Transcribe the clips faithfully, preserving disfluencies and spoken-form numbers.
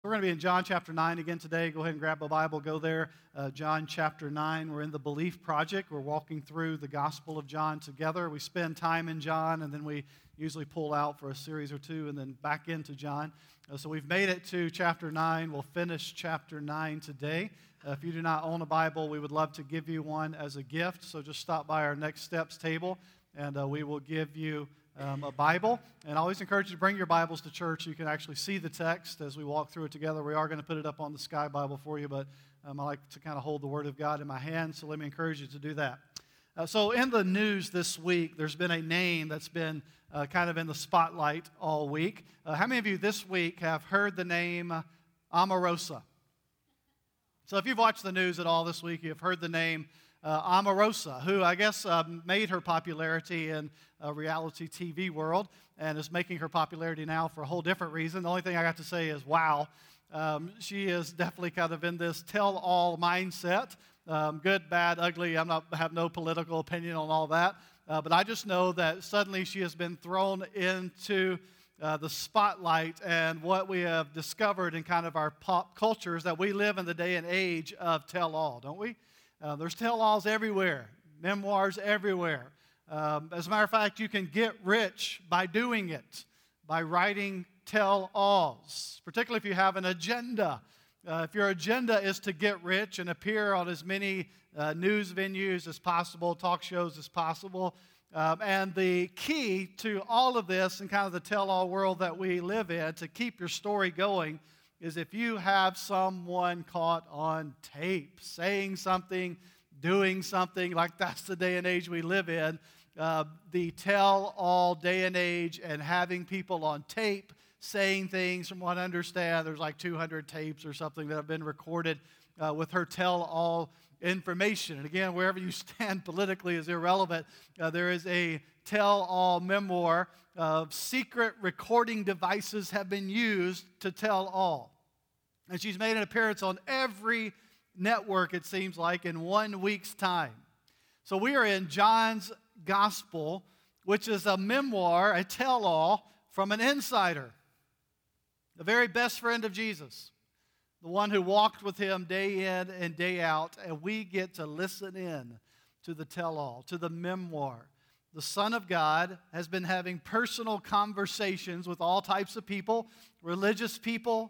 We're going to be in John chapter nine again today. Go ahead and grab a Bible, go there. Uh, John chapter nine. We're in the Belief Project. We're walking through the Gospel of John together. We spend time in John, and then we usually pull out for a series or two, and then back into John. Uh, so we've made it to chapter nine. We'll finish chapter nine today. Uh, if you do not own a Bible, we would love to give you one as a gift. So just stop by our Next Steps table, and uh, we will give you Um, a Bible. And I always encourage you to bring your Bibles to church so you can actually see the text as we walk through it together. We are going to put it up on the Sky Bible for you, but um, I like to kind of hold the Word of God in my hand, so let me encourage you to do that. Uh, so in the news this week, there's been a name that's been uh, kind of in the spotlight all week. Uh, how many of you this week have heard the name Omarosa? So if you've watched the news at all this week, you've heard the name Uh, Omarosa, who I guess uh, made her popularity in a reality T V world and is making her popularity now for a whole different reason. The only thing I got to say is, wow. Um, she is definitely kind of in this tell-all mindset. Um, good, bad, ugly. I'm not have no political opinion on all that. Uh, but I just know that suddenly she has been thrown into uh, the spotlight, and what we have discovered in kind of our pop culture is that we live in the day and age of tell-all, don't we? Uh, there's tell-alls everywhere, memoirs everywhere. Um, as a matter of fact, you can get rich by doing it, by writing tell-alls, particularly if you have an agenda. Uh, if your agenda is to get rich and appear on as many uh, news venues as possible, talk shows as possible. Um, and the key to all of this and kind of the tell-all world that we live in, to keep your story going, is if you have someone caught on tape saying something, doing something, like that's the day and age we live in, uh, the tell-all day and age, and having people on tape saying things. From what I understand, there's like two hundred tapes or something that have been recorded uh, with her tell-all information. And again, wherever you stand politically is irrelevant. Uh, there is a tell-all memoir of secret recording devices have been used to tell all. And she's made an appearance on every network, it seems like, in one week's time. So we are in John's Gospel, which is a memoir, a tell-all from an insider, the very best friend of Jesus, the one who walked with him day in and day out, and we get to listen in to the tell-all, to the memoir. The Son of God has been having personal conversations with all types of people, religious people,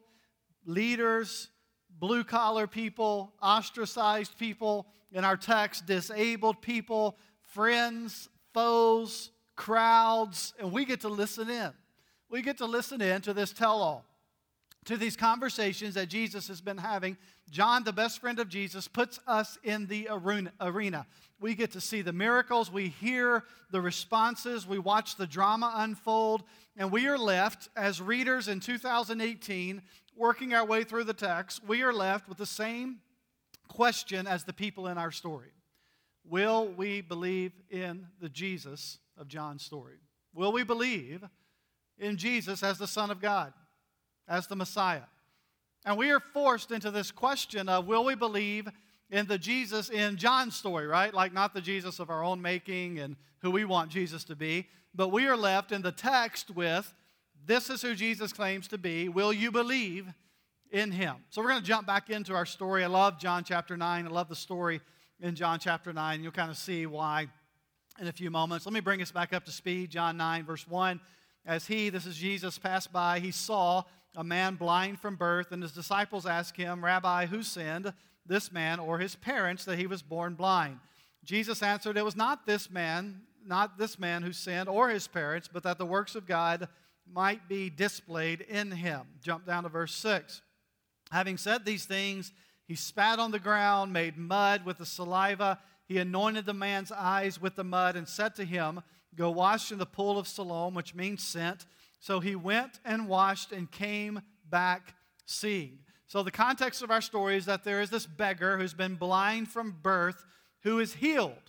leaders, blue-collar people, ostracized people, in our text, disabled people, friends, foes, crowds, and we get to listen in. We get to listen in to this tell-all, to these conversations that Jesus has been having. John, the best friend of Jesus, puts us in the arena. We get to see the miracles, we hear the responses, we watch the drama unfold, and we are left, as readers in two thousand eighteen, working our way through the text, we are left with the same question as the people in our story. Will we believe in the Jesus of John's story? Will we believe in Jesus as the Son of God, as the Messiah? And we are forced into this question of, will we believe in the Jesus in John's story, right? Like not the Jesus of our own making and who we want Jesus to be, but we are left in the text with, this is who Jesus claims to be. Will you believe in him? So we're going to jump back into our story. I love John chapter nine. I love the story in John chapter nine. You'll kind of see why in a few moments. Let me bring us back up to speed. John nine, verse one. As he, this is Jesus, passed by, he saw a man blind from birth, and his disciples asked him, Rabbi, who sinned, this man or his parents, that he was born blind? Jesus answered, it was not this man, not this man who sinned or his parents, but that the works of God might be displayed in him. Jump down to verse six. Having said these things, he spat on the ground, made mud with the saliva. He anointed the man's eyes with the mud and said to him, go wash in the pool of Siloam, which means sent. So he went and washed and came back seeing. So the context of our story is that there is this beggar who's been blind from birth who is healed.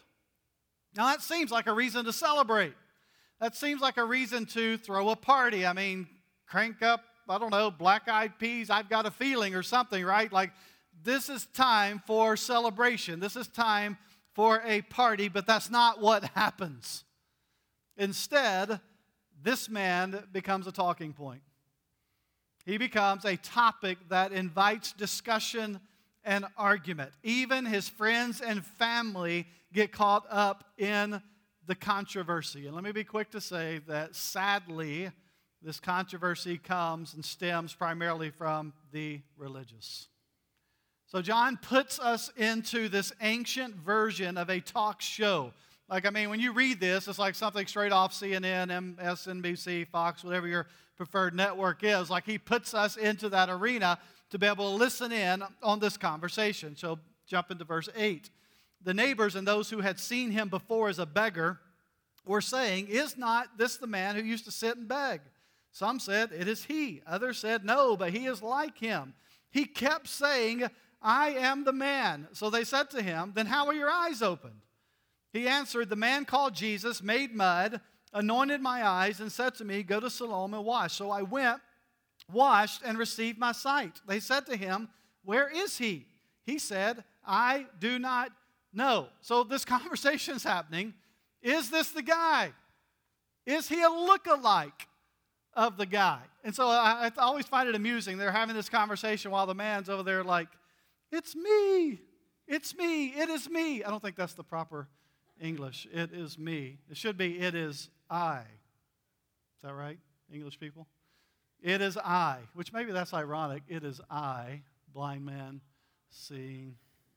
Now that seems like a reason to celebrate. That seems like a reason to throw a party. I mean, crank up, I don't know, Black Eyed Peas, I've Got a Feeling or something, right? Like, this is time for celebration. This is time for a party, but that's not what happens. Instead, this man becomes a talking point. He becomes a topic that invites discussion and argument. Even his friends and family get caught up in the controversy. And let me be quick to say that sadly, this controversy comes and stems primarily from the religious. So John puts us into this ancient version of a talk show. Like, I mean, when you read this, it's like something straight off C N N, M S N B C, Fox, whatever your preferred network is. Like, he puts us into that arena to be able to listen in on this conversation. So jump into verse eight. The neighbors and those who had seen him before as a beggar were saying, "Is not this the man who used to sit and beg?" Some said, "It is he." Others said, "No, but he is like him." He kept saying, "I am the man." So they said to him, "Then how are your eyes opened?" He answered, "The man called Jesus made mud, anointed my eyes, and said to me, 'Go to Siloam and wash.' So I went, washed, and received my sight." They said to him, "Where is he?" He said, "I do not know." So this conversation is happening. Is this the guy? Is he a look-alike of the guy? And so I, I always find it amusing. They're having this conversation while the man's over there like, "It's me. It's me. It is me." I don't think that's the proper English. It is me. It should be, "It is I." Is that right, English people? It is I, which maybe that's ironic. It is I, blind man, seeing.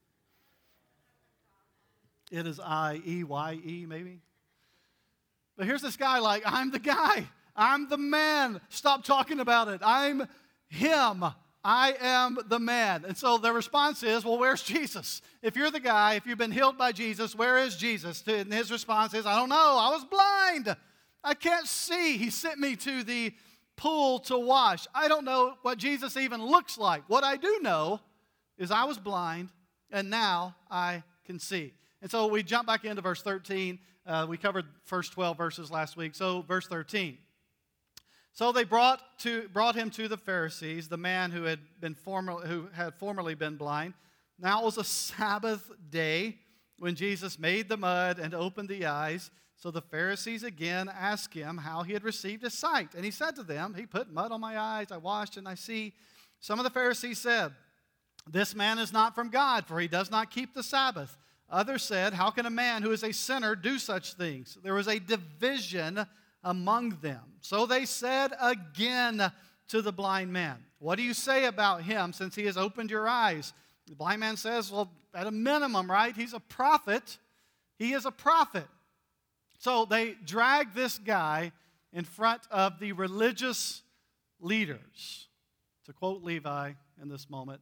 It is I, E Y E maybe. But here's this guy like, "I'm the guy. I'm the man. Stop talking about it. I'm him. I am the man." And so the response is, "Well, where's Jesus? If you're the guy, if you've been healed by Jesus, where is Jesus?" And his response is, "I don't know. I was blind. I can't see. He sent me to the pool to wash. I don't know what Jesus even looks like. What I do know is I was blind, and now I can see." And so we jump back into verse thirteen. Uh, we covered first twelve verses last week. So verse thirteen. So they brought to brought him to the Pharisees, the man who had been former, who had formerly been blind. Now it was a Sabbath day when Jesus made the mud and opened the eyes. So the Pharisees again asked him how he had received his sight. And he said to them, "He put mud on my eyes, I washed, and I see." Some of the Pharisees said, "This man is not from God, for he does not keep the Sabbath." Others said, "How can a man who is a sinner do such things?" There was a division among them. So they said again to the blind man, "What do you say about him since he has opened your eyes?" The blind man says, "Well, at a minimum, right? He's a prophet. He is a prophet." So they drag this guy in front of the religious leaders. To quote Levi in this moment,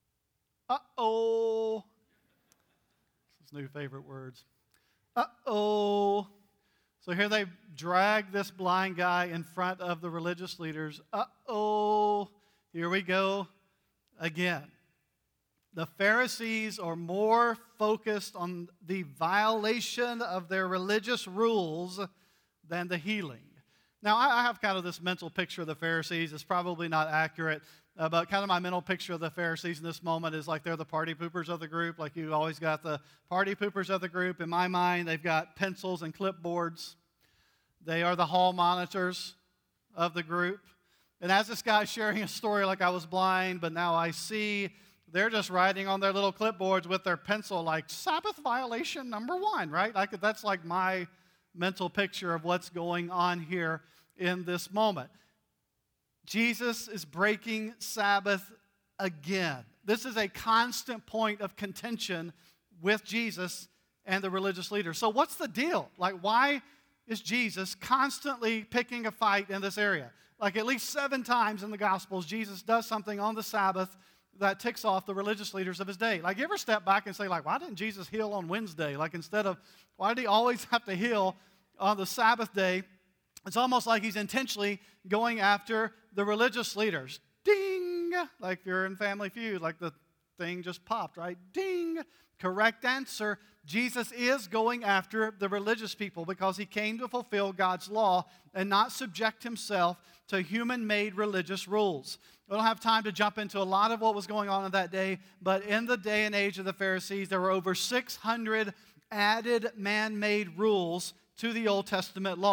uh-oh. His new favorite words. Uh-oh. So here they drag this blind guy in front of the religious leaders. Uh-oh. Here we go again. The Pharisees are more focused on the violation of their religious rules than the healing. Now, I have kind of this mental picture of the Pharisees. It's probably not accurate, uh, but kind of my mental picture of the Pharisees in this moment is like they're the party poopers of the group. Like you always got the party poopers of the group. In my mind, they've got pencils and clipboards. They are the hall monitors of the group. And as this guy's sharing a story like I was blind, but now I see, they're just writing on their little clipboards with their pencil like Sabbath violation number one, right? Like that's like my mental picture of what's going on here in this moment. Jesus is breaking Sabbath again. This is a constant point of contention with Jesus and the religious leaders. So what's the deal? Like, why is Jesus constantly picking a fight in this area? Like at least seven times in the Gospels, Jesus does something on the Sabbath that ticks off the religious leaders of his day. Like, you ever step back and say, like, why didn't Jesus heal on Wednesday? Like, instead of, why did he always have to heal on the Sabbath day? It's almost like he's intentionally going after the religious leaders. Ding! Like if you're in Family Feud, like the thing just popped, right? Ding! Correct answer. Jesus is going after the religious people because he came to fulfill God's law and not subject himself to human-made religious rules. We don't have time to jump into a lot of what was going on in that day, but in the day and age of the Pharisees, there were over six hundred added man-made rules to the Old Testament law.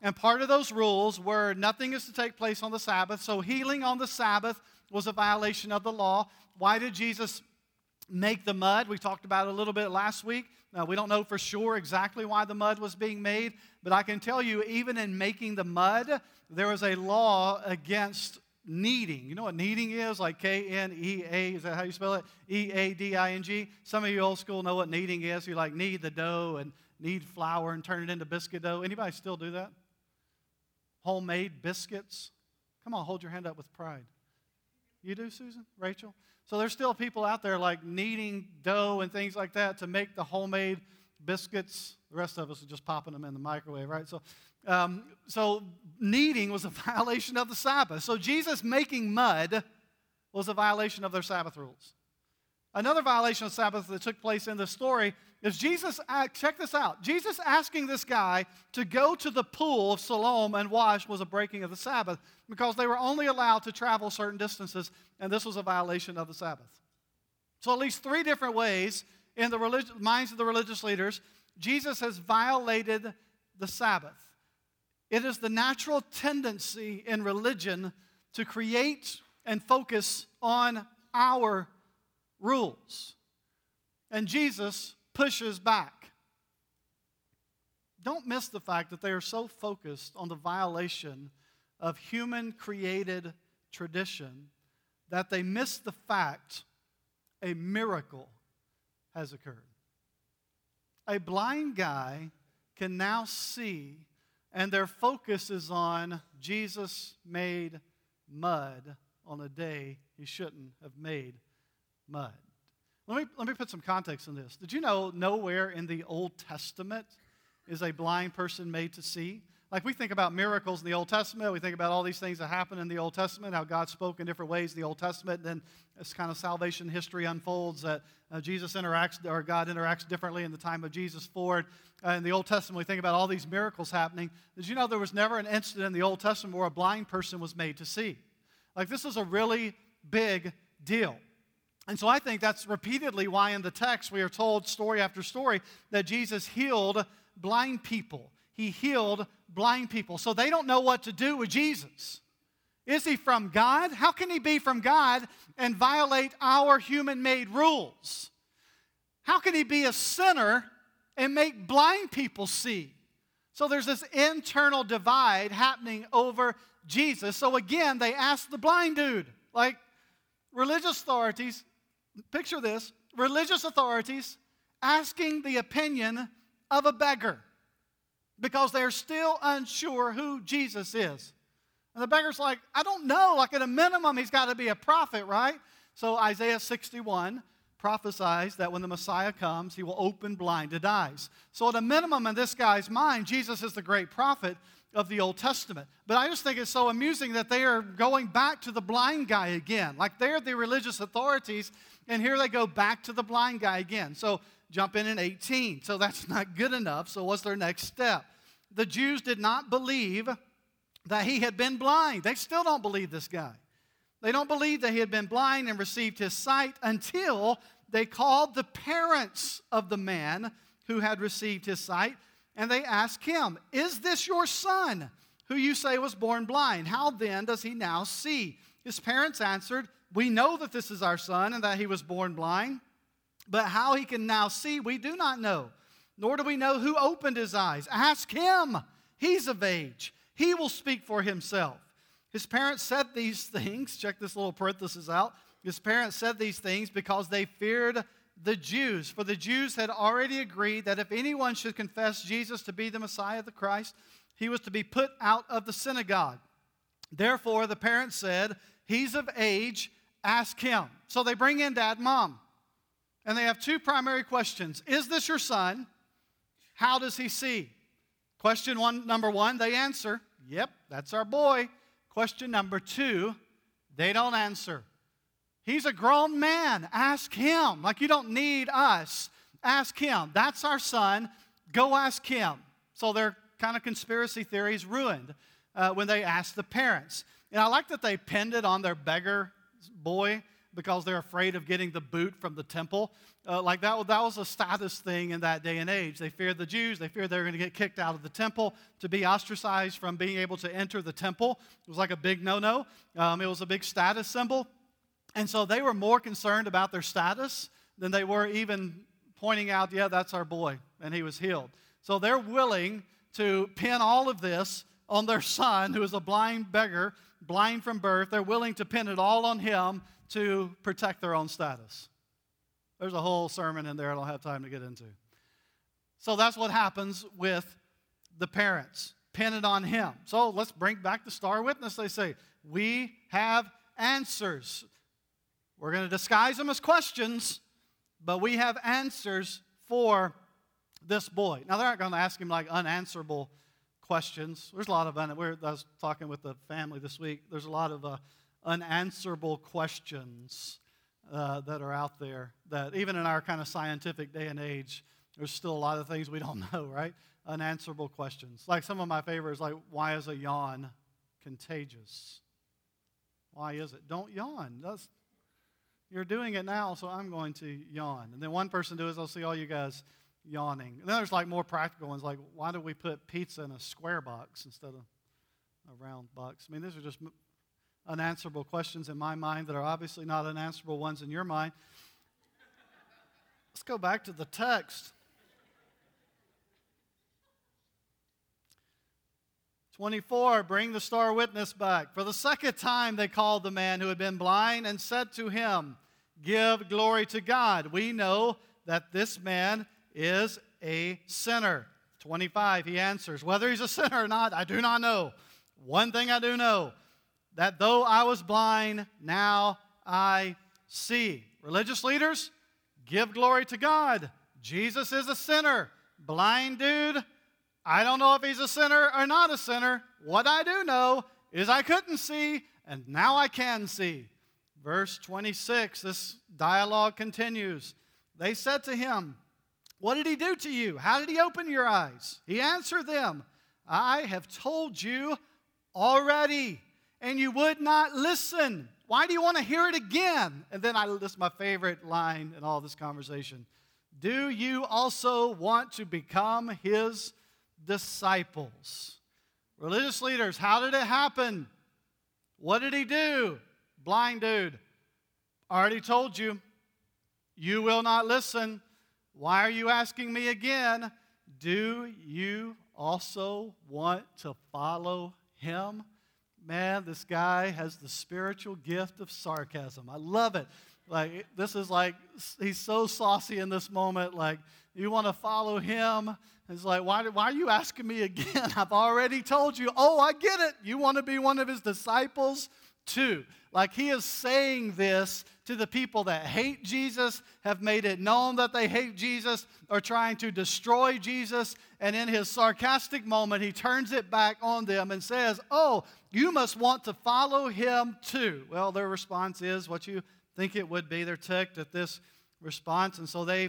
And part of those rules were nothing is to take place on the Sabbath. So healing on the Sabbath was a violation of the law. Why did Jesus make the mud? We talked about it a little bit last week. Now, we don't know for sure exactly why the mud was being made, but I can tell you, even in making the mud, there was a law against kneading. You know what kneading is? Like K N E A, is that how you spell it? E A D I N G. Some of you old school know what kneading is. You like knead the dough and knead flour and turn it into biscuit dough. Anybody still do that? Homemade biscuits? Come on, hold your hand up with pride. You do, Susan? Rachel? So there's still people out there like kneading dough and things like that to make the homemade biscuits. The rest of us are just popping them in the microwave, right? So, um, so kneading was a violation of the Sabbath. So Jesus making mud was a violation of their Sabbath rules. Another violation of Sabbath that took place in this story is Jesus, check this out, Jesus asking this guy to go to the pool of Siloam and wash was a breaking of the Sabbath because they were only allowed to travel certain distances, and this was a violation of the Sabbath. So at least three different ways in the relig- minds of the religious leaders, Jesus has violated the Sabbath. It is the natural tendency in religion to create and focus on our rules. And Jesus pushes back. Don't miss the fact that they are so focused on the violation of human-created tradition that they miss the fact a miracle has occurred. A blind guy can now see, and their focus is on Jesus made mud on a day he shouldn't have made mud. Let me, let me put some context in this. Did you know nowhere in the Old Testament is a blind person made to see? Like we think about miracles in the Old Testament, we think about all these things that happen in the Old Testament, how God spoke in different ways in the Old Testament, and then this kind of salvation history unfolds that uh, Jesus interacts, or God interacts differently in the time of Jesus forward. Uh, in the Old Testament, we think about all these miracles happening. Did you know there was never an incident in the Old Testament where a blind person was made to see? Like this is a really big deal. And so I think that's repeatedly why in the text we are told story after story that Jesus healed blind people. He healed blind people. So they don't know what to do with Jesus. Is he from God? How can he be from God and violate our human-made rules? How can he be a sinner and make blind people see? So there's this internal divide happening over Jesus. So again, they ask the blind dude, like religious authorities, picture this, religious authorities asking the opinion of a beggar because they're still unsure who Jesus is. And the beggar's like, I don't know, like at a minimum he's got to be a prophet, right? So Isaiah sixty-one prophesies that when the Messiah comes, he will open blinded eyes. So at a minimum in this guy's mind, Jesus is the great prophet of the Old Testament. But I just think it's so amusing that they are going back to the blind guy again. Like they're the religious authorities, and here they go back to the blind guy again. So jump in in eighteen. So that's not good enough. So what's their next step? The Jews did not believe that he had been blind. They still don't believe this guy. They don't believe that he had been blind and received his sight until they called the parents of the man who had received his sight, and they asked him, is this your son, who you say was born blind? How then does he now see? His parents answered, we know that this is our son and that he was born blind, but how he can now see we do not know, nor do we know who opened his eyes. Ask him. He's of age. He will speak for himself. His parents said these things. Check this little parenthesis out. His parents said these things because they feared the Jews. For the Jews had already agreed that if anyone should confess Jesus to be the Messiah, the Christ, he was to be put out of the synagogue. Therefore, the parents said, he's of age, ask him. So they bring in dad and mom. And they have two primary questions. Is this your son? How does he see? Question one, number one, they answer, yep, that's our boy. Question number two, they don't answer. He's a grown man. Ask him. Like you don't need us. Ask him. That's our son. Go ask him. So their kind of conspiracy theories ruined uh, when they asked the parents. And I like that they pinned it on their beggar boy because they're afraid of getting the boot from the temple. Uh, like that, that was a status thing in that day and age. They feared the Jews. They feared they were going to get kicked out of the temple, to be ostracized from being able to enter the temple. It was like a big no-no. Um, it was a big status symbol. And so they were more concerned about their status than they were even pointing out, yeah, that's our boy, and he was healed. So they're willing to pin all of this on their son, who is a blind beggar, blind from birth. They're willing to pin it all on him to protect their own status. There's a whole sermon in there I don't have time to get into. So that's what happens with the parents. Pin it on him. So let's bring back the star witness. They say, we have answers. We're going to disguise them as questions, but we have answers for this boy. Now, they're not going to ask him like unanswerable questions. There's a lot of, un- we're, I was talking with the family this week, there's a lot of uh, unanswerable questions uh, that are out there that even in our kind of scientific day and age, there's still a lot of things we don't know, right? Unanswerable questions. Like some of my favorites, like, why is a yawn contagious? Why is it? Don't yawn. That's, you're doing it now, so I'm going to yawn. And then one person does, I'll see all you guys yawning. And then there's like more practical ones, like, why do we put pizza in a square box instead of a round box? I mean, these are just unanswerable questions in my mind that are obviously not unanswerable ones in your mind. Let's go back to the text. twenty-four, bring the star witness back. For the second time they called the man who had been blind and said to him, give glory to God. We know that this man is a sinner. twenty-five, he answers, whether he's a sinner or not, I do not know. One thing I do know, that though I was blind, now I see. Religious leaders, give glory to God. Jesus is a sinner. Blind dude, I don't know if he's a sinner or not a sinner. What I do know is I couldn't see, and now I can see. Verse twenty-six, this dialogue continues. They said to him, what did he do to you? How did he open your eyes? He answered them, I have told you already, and you would not listen. Why do you want to hear it again? And then I, this is my favorite line in all this conversation. Do you also want to become his disciples? Religious leaders, how did it happen? What did he do? Blind dude. Already told you. You will not listen. Why are you asking me again? Do you also want to follow him? Man, this guy has the spiritual gift of sarcasm. I love it. Like, this is like, he's so saucy in this moment. Like, you want to follow him? It's like, why, why are you asking me again? I've already told you. Oh, I get it. You want to be one of his disciples too. Like, he is saying this to the people that hate Jesus, have made it known that they hate Jesus, are trying to destroy Jesus. And in his sarcastic moment, he turns it back on them and says, oh, you must want to follow him too. Well, their response is what you think it would be. They're ticked at this response, and so they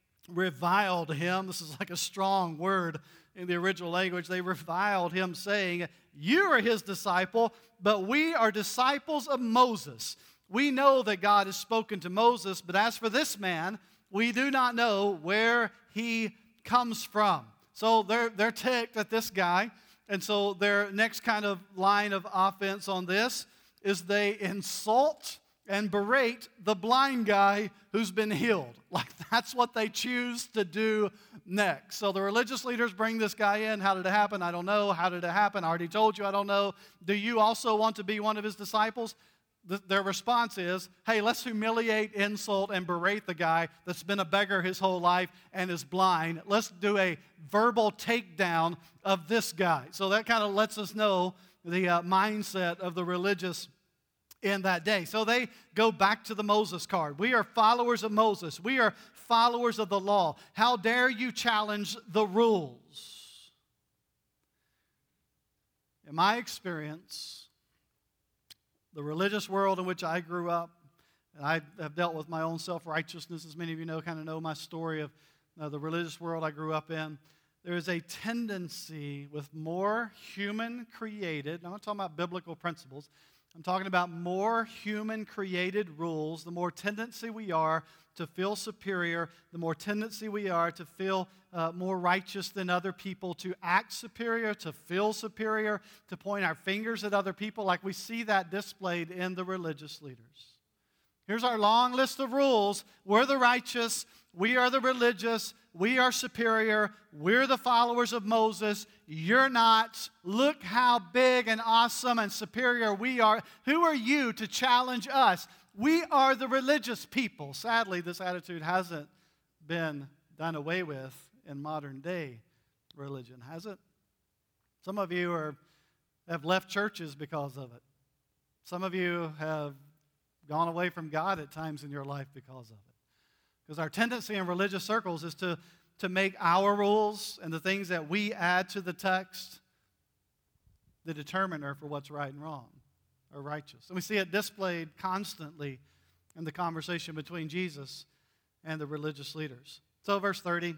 reviled him. This is like a strong word in the original language. They reviled him, saying, you are his disciple, but we are disciples of Moses. We know that God has spoken to Moses, but as for this man, we do not know where he comes from. So they're, they're ticked at this guy. And so their next kind of line of offense on this is they insult and berate the blind guy who's been healed. Like, that's what they choose to do next. So the religious leaders bring this guy in. How did it happen? I don't know. How did it happen? I already told you I don't know. Do you also want to be one of his disciples? The, their response is, hey, let's humiliate, insult, and berate the guy that's been a beggar his whole life and is blind. Let's do a verbal takedown of this guy. So that kind of lets us know the uh, mindset of the religious in that day. So they go back to the Moses card. We are followers of Moses. We are followers of the law. How dare you challenge the rules? In my experience, the religious world in which I grew up, and I have dealt with my own self-righteousness, as many of you know, kind of know my story of uh, the religious world I grew up in. There is a tendency with more human-created, now I'm not talking about biblical principles, I'm talking about more human-created rules. The more tendency we are to feel superior, the more tendency we are to feel uh, more righteous than other people, to act superior, to feel superior, to point our fingers at other people, like we see that displayed in the religious leaders. Here's our long list of rules. We're the righteous. We are the religious. We are superior. We're the followers of Moses. You're not. Look how big and awesome and superior we are. Who are you to challenge us? We are the religious people. Sadly, this attitude hasn't been done away with in modern day religion, has it? Some of you are, have left churches because of it. Some of you have gone away from God at times in your life because of it. Because our tendency in religious circles is to, to make our rules and the things that we add to the text the determiner for what's right and wrong or righteous. And we see it displayed constantly in the conversation between Jesus and the religious leaders. So verse thirty,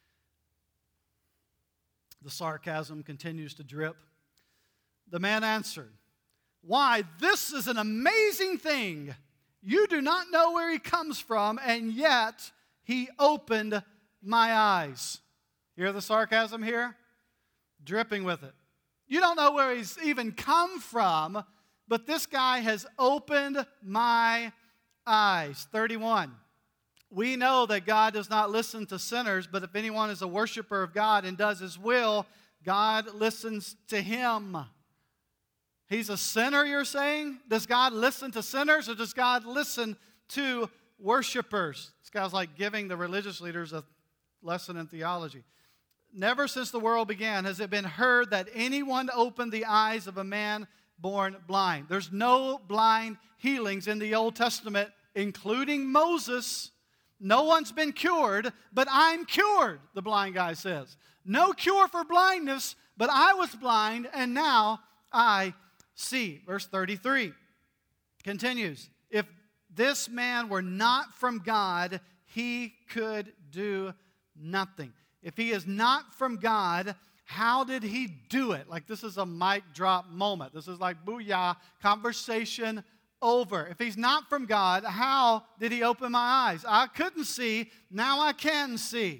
the sarcasm continues to drip. The man answered, "Why, this is an amazing thing. You do not know where he comes from, and yet he opened my eyes." Hear the sarcasm here? Dripping with it. You don't know where he's even come from, but this guy has opened my eyes. thirty-one. We know that God does not listen to sinners, but if anyone is a worshiper of God and does his will, God listens to him. He's a sinner, you're saying? Does God listen to sinners, or does God listen to worshipers? This guy's like giving the religious leaders a lesson in theology. Never since the world began has it been heard that anyone opened the eyes of a man born blind. There's no blind healings in the Old Testament, including Moses. No one's been cured, but I'm cured, the blind guy says. No cure for blindness, but I was blind, and now I see. Verse thirty-three continues. If this man were not from God, he could do nothing. If he is not from God, how did he do it? Like, this is a mic drop moment. This is like booyah, conversation over. If he's not from God, how did he open my eyes? I couldn't see, now I can see.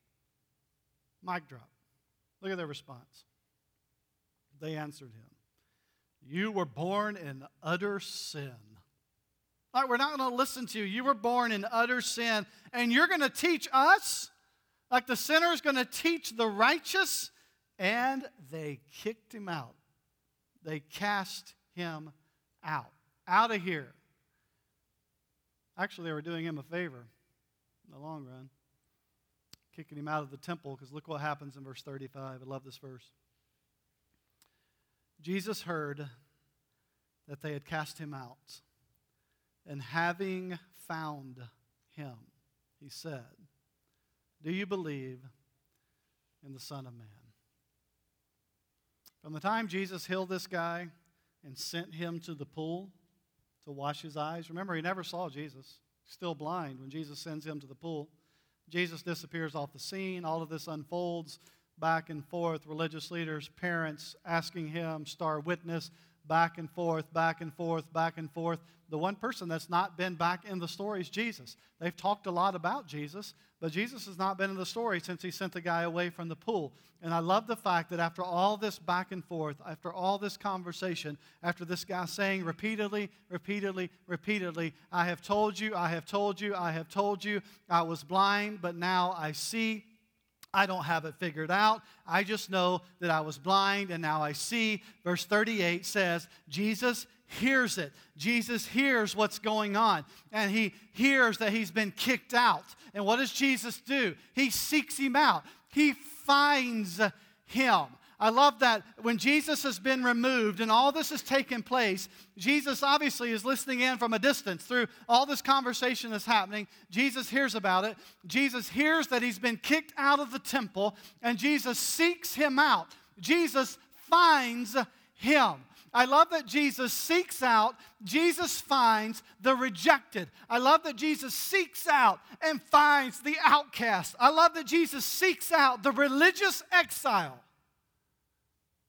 Mic drop. Look at their response. They answered him, "You were born in utter sin." All right, we're not going to listen to you. You were born in utter sin, and you're going to teach us? Like the sinner is going to teach the righteous? And they kicked him out. They cast him out. Out of here. Actually, they were doing him a favor in the long run. Kicking him out of the temple, because look what happens in verse thirty-five. I love this verse. Jesus heard that they had cast him out, and having found him, he said, "Do you believe in the Son of Man?" From the time Jesus healed this guy and sent him to the pool to wash his eyes, remember, he never saw Jesus. Still blind when Jesus sends him to the pool. Jesus disappears off the scene. All of this unfolds back and forth. Religious leaders, parents asking him, star witness, back and forth, back and forth, back and forth. The one person that's not been back in the story is Jesus. They've talked a lot about Jesus, but Jesus has not been in the story since he sent the guy away from the pool. And I love the fact that after all this back and forth, after all this conversation, after this guy saying repeatedly, repeatedly, repeatedly, "I have told you, I have told you, I have told you, I was blind, but now I see. I don't have it figured out. I just know that I was blind and now I see." Verse thirty-eight says, Jesus hears it. Jesus hears what's going on. And he hears that he's been kicked out. And what does Jesus do? He seeks him out. He finds him. I love that when Jesus has been removed and all this has taken place, Jesus obviously is listening in from a distance through all this conversation that's happening. Jesus hears about it. Jesus hears that he's been kicked out of the temple, and Jesus seeks him out. Jesus finds him. I love that Jesus seeks out, Jesus finds the rejected. I love that Jesus seeks out and finds the outcast. I love that Jesus seeks out the religious exile.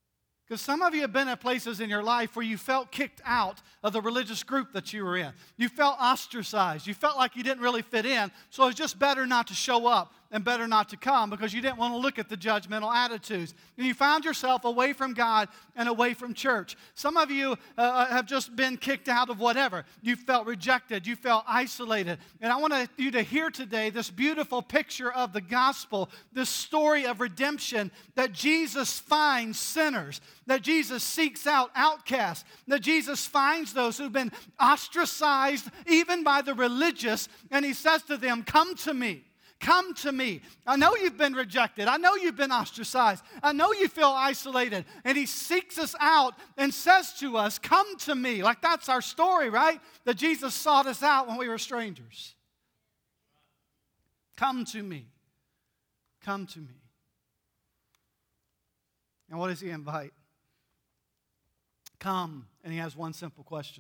Because some of you have been at places in your life where you felt kicked out of the religious group that you were in. You felt ostracized. You felt like you didn't really fit in. So it's just better not to show up and better not to come because you didn't want to look at the judgmental attitudes. And you found yourself away from God and away from church. Some of you uh, have just been kicked out of whatever. You felt rejected. You felt isolated. And I want you to hear today this beautiful picture of the gospel, this story of redemption, that Jesus finds sinners, that Jesus seeks out outcasts, that Jesus finds those who've been ostracized even by the religious, and he says to them, "Come to me. Come to me. I know you've been rejected. I know you've been ostracized. I know you feel isolated." And he seeks us out and says to us, "Come to me." Like that's our story, right? That Jesus sought us out when we were strangers. Come to me. Come to me. And what does he invite? Come, and he has one simple question.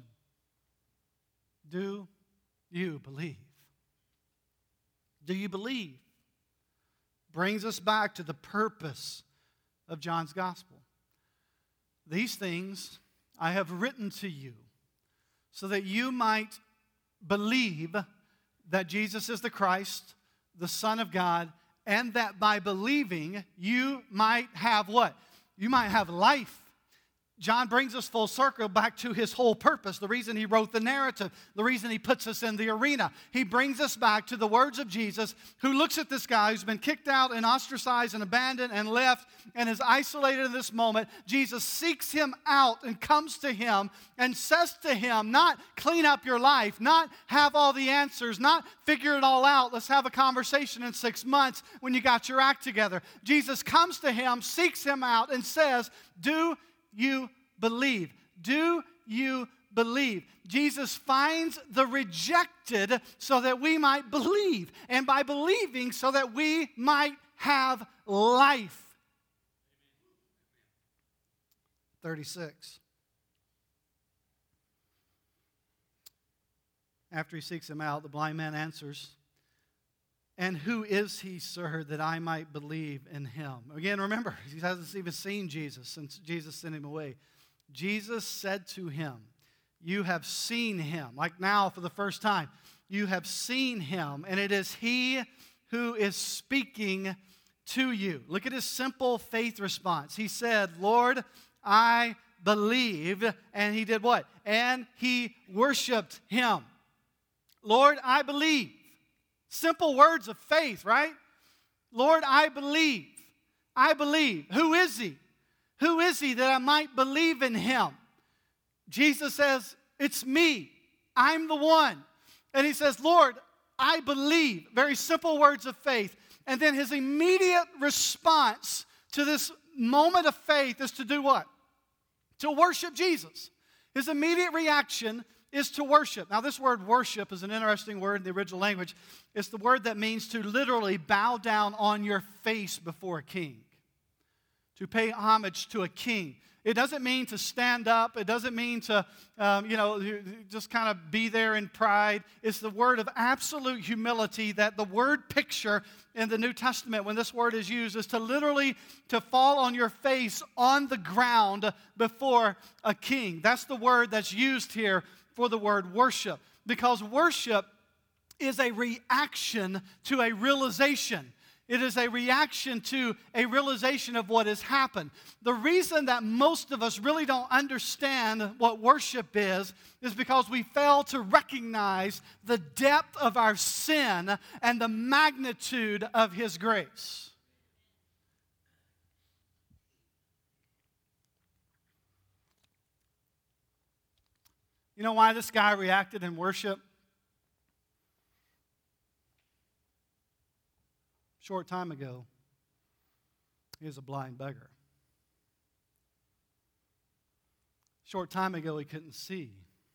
Do you believe? Do you believe? Brings us back to the purpose of John's gospel. These things I have written to you so that you might believe that Jesus is the Christ, the Son of God, and that by believing you might have what? You might have life. John brings us full circle back to his whole purpose, the reason he wrote the narrative, the reason he puts us in the arena. He brings us back to the words of Jesus, who looks at this guy who's been kicked out and ostracized and abandoned and left and is isolated in this moment. Jesus seeks him out and comes to him and says to him, not clean up your life, not have all the answers, not figure it all out. Let's have a conversation in six months when you got your act together. Jesus comes to him, seeks him out, and says, do you believe? Do you believe? Jesus finds the rejected so that we might believe, and by believing so that we might have life. thirty-six. After he seeks him out, the blind man answers, "And who is he, sir, that I might believe in him?" Again, remember, he hasn't even seen Jesus since Jesus sent him away. Jesus said to him, "You have seen him." Like now for the first time. You have seen him, and it is he who is speaking to you. Look at his simple faith response. He said, "Lord, I believe." And he did what? And he worshiped him. Lord, I believe. Simple words of faith, right? Lord, I believe. I believe. Who is he? Who is he that I might believe in him? Jesus says, it's me. I'm the one. And he says, Lord, I believe. Very simple words of faith. And then his immediate response to this moment of faith is to do what? To worship Jesus. His immediate reaction is to worship. Now, this word worship is an interesting word in the original language. It's the word that means to literally bow down on your face before a king, to pay homage to a king. It doesn't mean to stand up. It doesn't mean to, um, you know, just kind of be there in pride. It's the word of absolute humility that the word picture in the New Testament, when this word is used, is to literally to fall on your face on the ground before a king. That's the word that's used here for the word worship, because worship is a reaction to a realization. It is a reaction to a realization of what has happened. The reason that most of us really don't understand what worship is, is because we fail to recognize the depth of our sin and the magnitude of His grace. You know why this guy reacted in worship? Short time ago, he was a blind beggar. Short time ago, he couldn't see.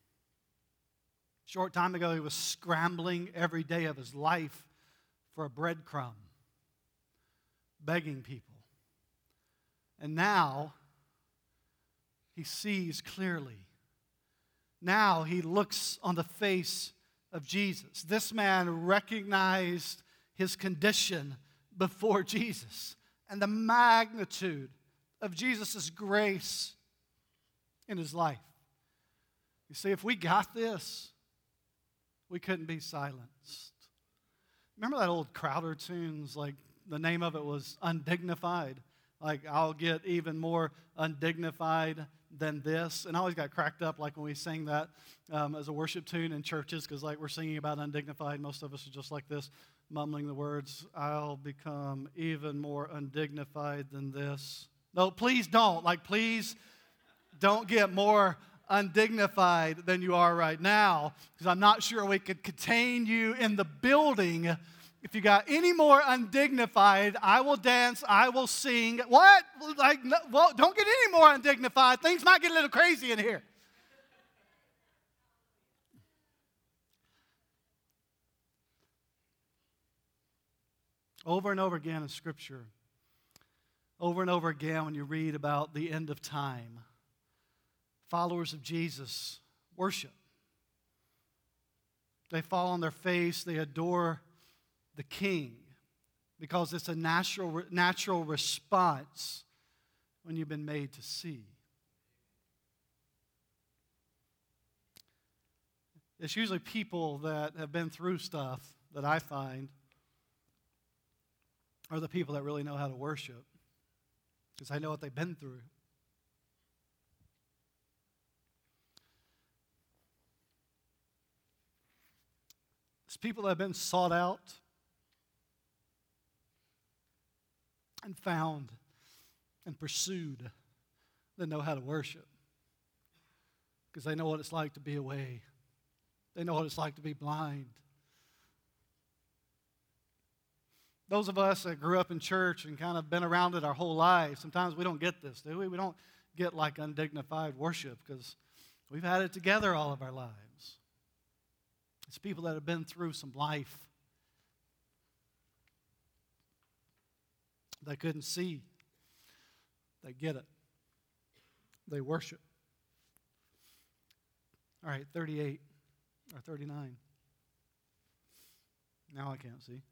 Short time ago, he was scrambling every day of his life for a breadcrumb, begging people. And now, he sees clearly. Now he looks on the face of Jesus. This man recognized his condition before Jesus and the magnitude of Jesus' grace in his life. You see, if we got this, we couldn't be silenced. Remember that old Crowder tunes, like the name of it was Undignified? Like, I'll get even more undignified than this. And I always got cracked up like when we sang that um, as a worship tune in churches, because like we're singing about undignified. Most of us are just like this, mumbling the words, I'll become even more undignified than this. No, please don't. Like, please don't get more undignified than you are right now, because I'm not sure we could contain you in the building. If you got any more undignified, I will dance, I will sing. What? Like, no, well, don't get any more undignified. Things might get a little crazy in here. Over and over again in Scripture, over and over again when you read about the end of time, followers of Jesus worship. They fall on their face, they adore the King, because it's a natural, natural response when you've been made to see. It's usually people that have been through stuff that I find are the people that really know how to worship, because I know what they've been through. It's people that have been sought out and found and pursued that know how to worship, because they know what it's like to be away. They know what it's like to be blind. Those of us that grew up in church and kind of been around it our whole lives, sometimes we don't get this, do we? We don't get like undignified worship because we've had it together all of our lives. It's people that have been through some life. They couldn't see. They get it. They worship. All right, thirty-eight or thirty-nine. Now I can't see.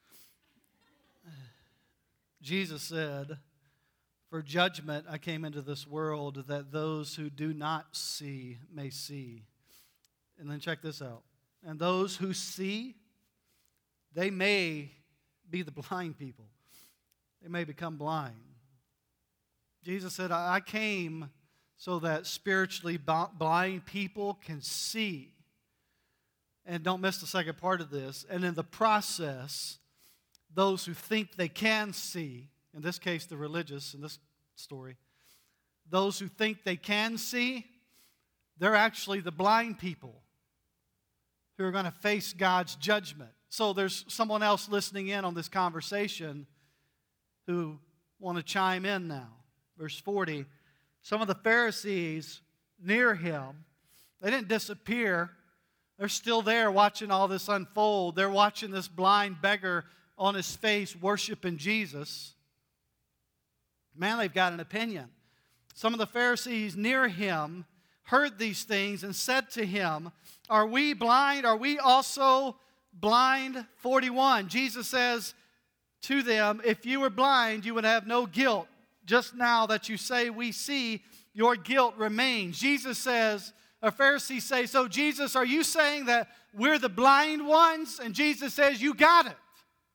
Jesus said, "For judgment I came into this world, that those who do not see may see." And then check this out. And those who see, they may be the blind people. They may become blind. Jesus said, I came so that spiritually blind people can see. And don't miss the second part of this. And in the process, those who think they can see, in this case the religious in this story, those who think they can see, they're actually the blind people who are going to face God's judgment. So there's someone else listening in on this conversation who want to chime in now. Verse forty, some of the Pharisees near him, they didn't disappear. They're still there watching all this unfold. They're watching this blind beggar on his face worshiping Jesus. Man, they've got an opinion. Some of the Pharisees near him heard these things and said to him, "Are we blind? Are we also blind?" forty-one, Jesus says to them, "If you were blind, you would have no guilt. Just now that you say we see, your guilt remains." Jesus says, or Pharisees say, "So Jesus, are you saying that we're the blind ones?" And Jesus says, "You got it.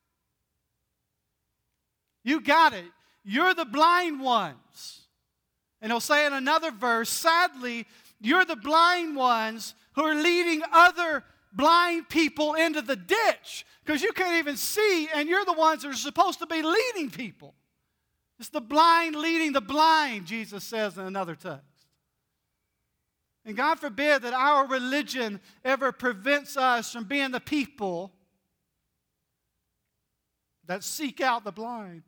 You got it. You're the blind ones." And he'll say in another verse, "Sadly, you're the blind ones who are leading other blind people into the ditch, because you can't even see, and you're the ones that are supposed to be leading people." It's the blind leading the blind, Jesus says in another text. And God forbid that our religion ever prevents us from being the people that seek out the blind.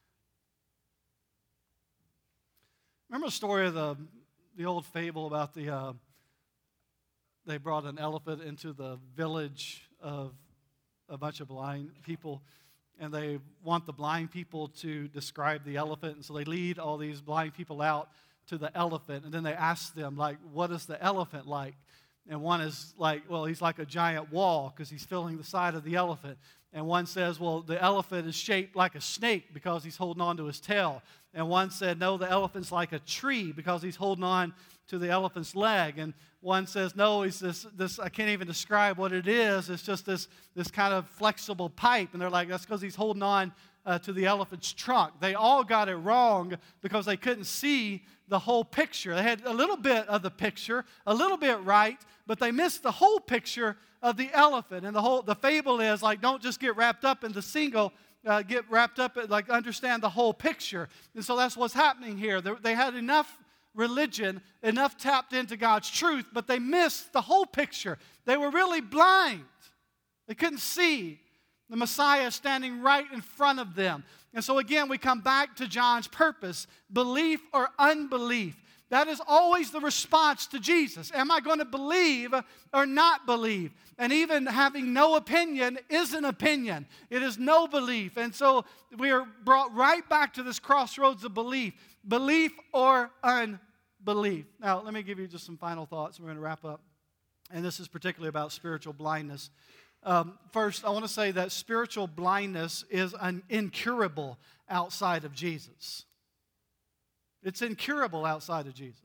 Remember the story of the, the old fable about the, uh, they brought an elephant into the village of a bunch of blind people, and they want the blind people to describe the elephant, and so they lead all these blind people out to the elephant, and then they ask them, like, what is the elephant like? And one is like, well, he's like a giant wall because he's filling the side of the elephant. And one says, well, the elephant is shaped like a snake because he's holding on to his tail. And one said, no, the elephant's like a tree because he's holding on to the elephant's leg. And one says, no, it's this, this I can't even describe what it is. It's just this, this kind of flexible pipe. And they're like, that's because he's holding on uh, to the elephant's trunk. They all got it wrong because they couldn't see the whole picture. They had a little bit of the picture, a little bit right, but they missed the whole picture of the elephant. And the whole the fable is like, don't just get wrapped up in the single, uh, get wrapped up in, like, understand the whole picture. And so that's what's happening here. They, they had enough religion, enough tapped into God's truth, but they missed the whole picture. They were really blind. They couldn't see the Messiah standing right in front of them. And so again, we come back to John's purpose, belief or unbelief. That is always the response to Jesus. Am I going to believe or not believe? And even having no opinion is an opinion. It is no belief. And so we are brought right back to this crossroads of belief. Belief or unbelief. Now, let me give you just some final thoughts. We're going to wrap up. And this is particularly about spiritual blindness. Um, first, I want to say that spiritual blindness is un- incurable outside of Jesus. It's incurable outside of Jesus.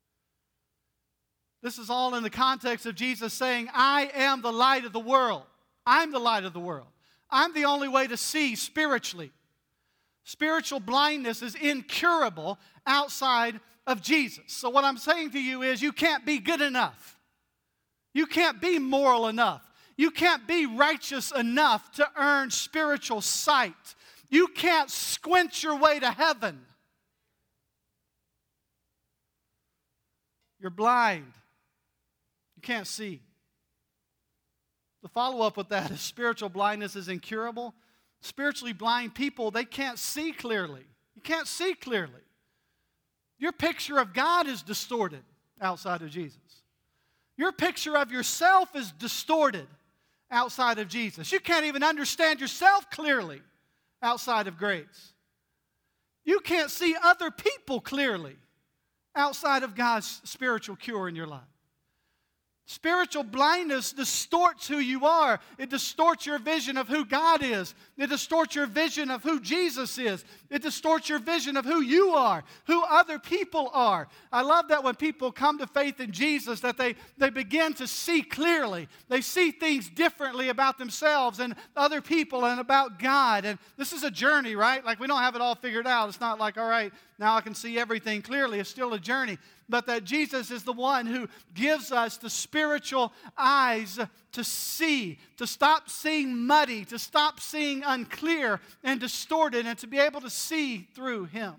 This is all in the context of Jesus saying, I am the light of the world. I'm the light of the world. I'm the only way to see spiritually. Spiritual blindness is incurable outside of Jesus. So what I'm saying to you is you can't be good enough. You can't be moral enough. You can't be righteous enough to earn spiritual sight. You can't squint your way to heaven. You're blind. You can't see. The follow-up with that is spiritual blindness is incurable. Spiritually blind people, they can't see clearly. You can't see clearly. Your picture of God is distorted outside of Jesus. Your picture of yourself is distorted outside of Jesus. You can't even understand yourself clearly outside of grace. You can't see other people clearly outside of God's spiritual cure in your life. Spiritual blindness distorts who you are. It distorts your vision of who God is. It distorts your vision of who Jesus is. It distorts your vision of who you are, who other people are. I love that when people come to faith in Jesus, that they, they begin to see clearly. They see things differently about themselves and other people and about God. And this is a journey, right? Like, we don't have it all figured out. It's not like, all right, now I can see everything clearly. It's still a journey. But that Jesus is the one who gives us the spiritual eyes to see, to stop seeing muddy, to stop seeing unclear and distorted, and to be able to see through Him.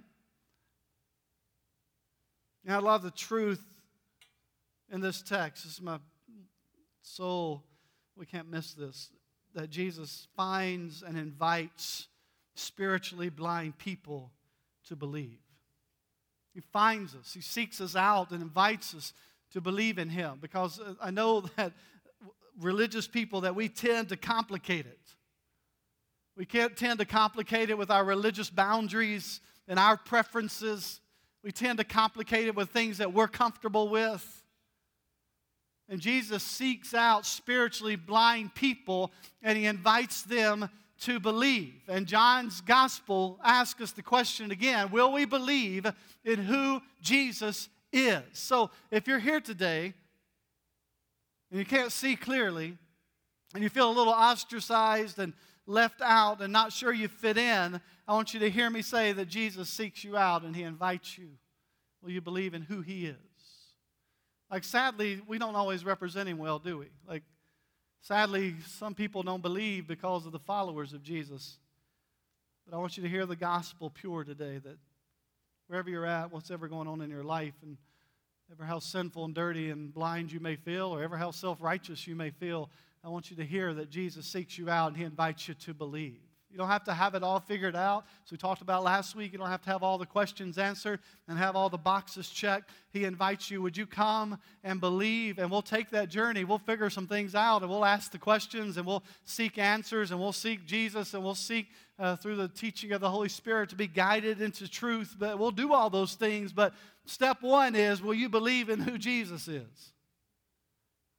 And I love the truth in this text. This is my soul. We can't miss this. That Jesus finds and invites spiritually blind people to believe. He finds us. He seeks us out and invites us to believe in Him. Because I know that religious people, that we tend to complicate it. We can't tend to complicate it with our religious boundaries and our preferences. We tend to complicate it with things that we're comfortable with. And Jesus seeks out spiritually blind people, and He invites them to believe. And John's gospel asks us the question again, will we believe in who Jesus is? So if you're here today and you can't see clearly and you feel a little ostracized and left out and not sure you fit in, I want you to hear me say that Jesus seeks you out and He invites you. Will you believe in who He is? Like, sadly, we don't always represent Him well, do we? Like, sadly, some people don't believe because of the followers of Jesus. But I want you to hear the gospel pure today, that wherever you're at, whatever going on in your life, and ever how sinful and dirty and blind you may feel, or ever how self-righteous you may feel, I want you to hear that Jesus seeks you out and He invites you to believe. You don't have to have it all figured out. As we talked about last week, you don't have to have all the questions answered and have all the boxes checked. He invites you, would you come and believe? And we'll take that journey. We'll figure some things out, and we'll ask the questions, and we'll seek answers, and we'll seek Jesus, and we'll seek uh, through the teaching of the Holy Spirit to be guided into truth. But we'll do all those things. But step one is, will you believe in who Jesus is?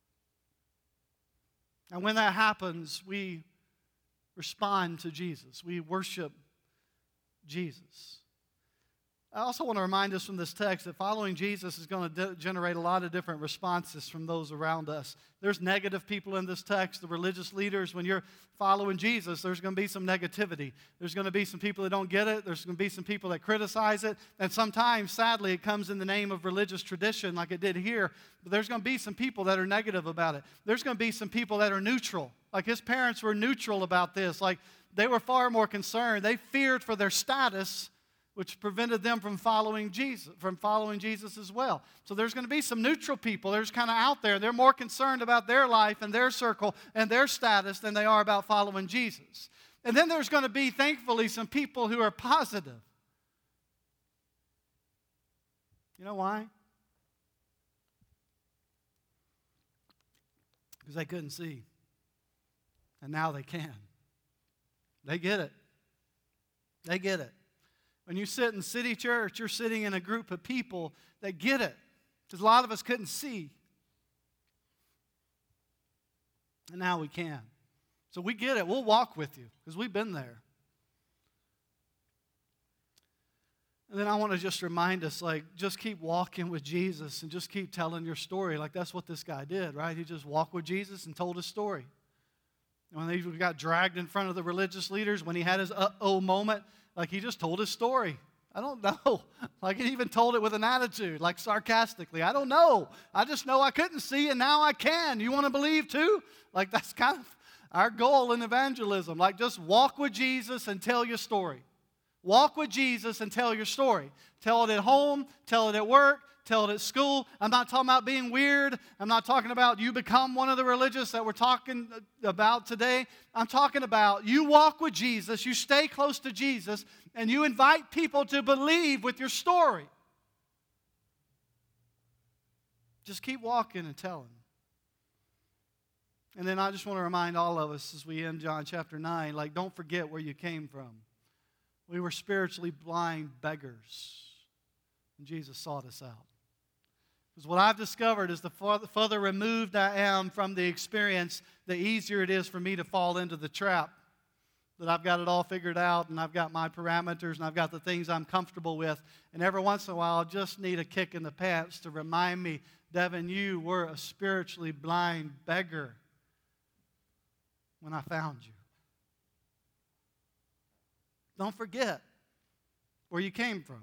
And when that happens, we respond to Jesus. We worship Jesus. I also want to remind us from this text that following Jesus is going to de- generate a lot of different responses from those around us. There's negative people in this text, the religious leaders. When you're following Jesus, there's going to be some negativity. There's going to be some people that don't get it. There's going to be some people that criticize it. And sometimes, sadly, it comes in the name of religious tradition like it did here. But there's going to be some people that are negative about it. There's going to be some people that are neutral. Like his parents were neutral about this. Like they were far more concerned. They feared for their status, which prevented them from following Jesus, from following Jesus as well. So there's going to be some neutral people. They're just kind of out there. They're more concerned about their life and their circle and their status than they are about following Jesus. And then there's going to be, thankfully, some people who are positive. You know why? Because they couldn't see. And now they can. They get it. They get it. When you sit in City Church, you're sitting in a group of people that get it. Because a lot of us couldn't see. And now we can. So we get it. We'll walk with you because we've been there. And then I want to just remind us, like, just keep walking with Jesus and just keep telling your story. Like, that's what this guy did, right? He just walked with Jesus and told his story. And when he got dragged in front of the religious leaders, when he had his uh-oh moment, like he just told his story. I don't know. Like he even told it with an attitude, like sarcastically. I don't know. I just know I couldn't see and now I can. You want to believe too? Like that's kind of our goal in evangelism. Like just walk with Jesus and tell your story. Walk with Jesus and tell your story. Tell it at home. Tell it at work. Tell it at school. I'm not talking about being weird. I'm not talking about you become one of the religious that we're talking about today. I'm talking about you walk with Jesus, you stay close to Jesus, and you invite people to believe with your story. Just keep walking and telling. And then I just want to remind all of us as we end John chapter nine, like don't forget where you came from. We were spiritually blind beggars, and Jesus sought us out. Because what I've discovered is the further removed I am from the experience, the easier it is for me to fall into the trap. That I've got it all figured out, and I've got my parameters, and I've got the things I'm comfortable with. And every once in a while, I just need a kick in the pants to remind me, Devin, you were a spiritually blind beggar when I found you. Don't forget where you came from.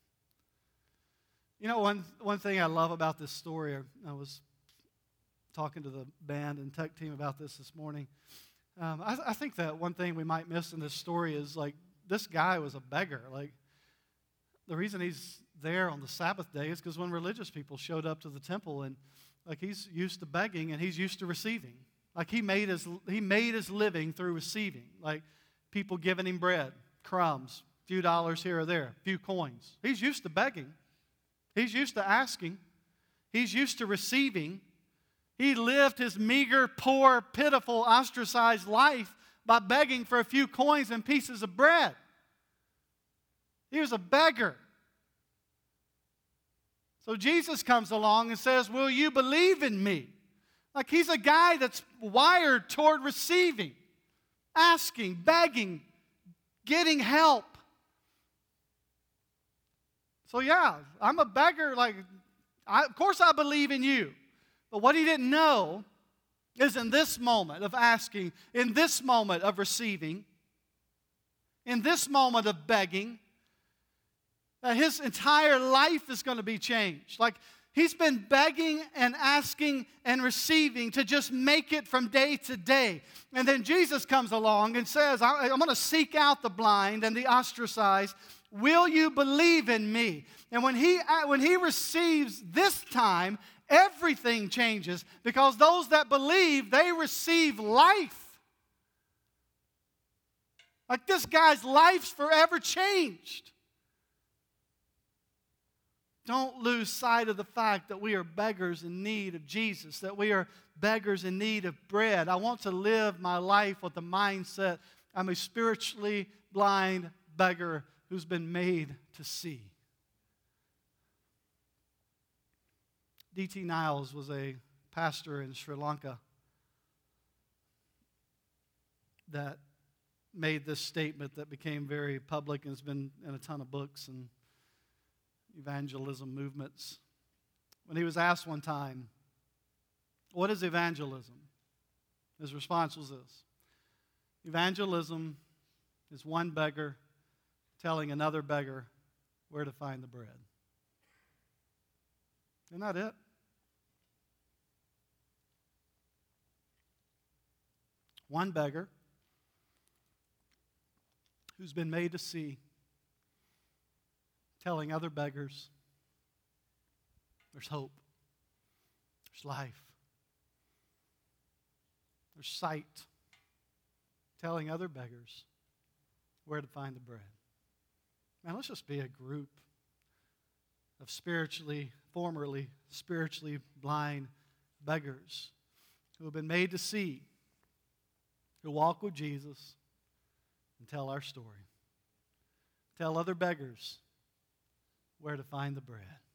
You know, one, one thing I love about this story, I was talking to the band and tech team about this this morning. Um, I, I think that one thing we might miss in this story is, like, this guy was a beggar. Like, the reason he's there on the Sabbath day is because when religious people showed up to the temple, and, like, he's used to begging and he's used to receiving. Like, he made his, he made his living through receiving. Like, people giving him bread, crumbs, a few dollars here or there, a few coins. He's used to begging. He's used to asking. He's used to receiving. He lived his meager, poor, pitiful, ostracized life by begging for a few coins and pieces of bread. He was a beggar. So Jesus comes along and says, will you believe in me? Like he's a guy that's wired toward receiving, asking, begging, getting help. So yeah, I'm a beggar. Like, I, of course I believe in you. But what he didn't know is in this moment of asking, in this moment of receiving, in this moment of begging, that his entire life is going to be changed. Like, he's been begging and asking and receiving to just make it from day to day. And then Jesus comes along and says, I'm going to seek out the blind and the ostracized. Will you believe in me? And when he, when he receives this time, everything changes because those that believe, they receive life. Like this guy's life's forever changed. Don't lose sight of the fact that we are beggars in need of Jesus, that we are beggars in need of bread. I want to live my life with the mindset I'm a spiritually blind beggar who's been made to see. D T Niles was a pastor in Sri Lanka. that made this statement that became very public and has been in a ton of books and evangelism movements. When he was asked one time, "What is evangelism?" his response was this: "Evangelism is one beggar telling another beggar where to find the bread." Isn't that it? One beggar who's been made to see, telling other beggars there's hope, there's life, there's sight, telling other beggars where to find the bread. Man, let's just be a group of spiritually, formerly spiritually blind beggars who have been made to see, who walk with Jesus and tell our story. Tell other beggars where to find the bread.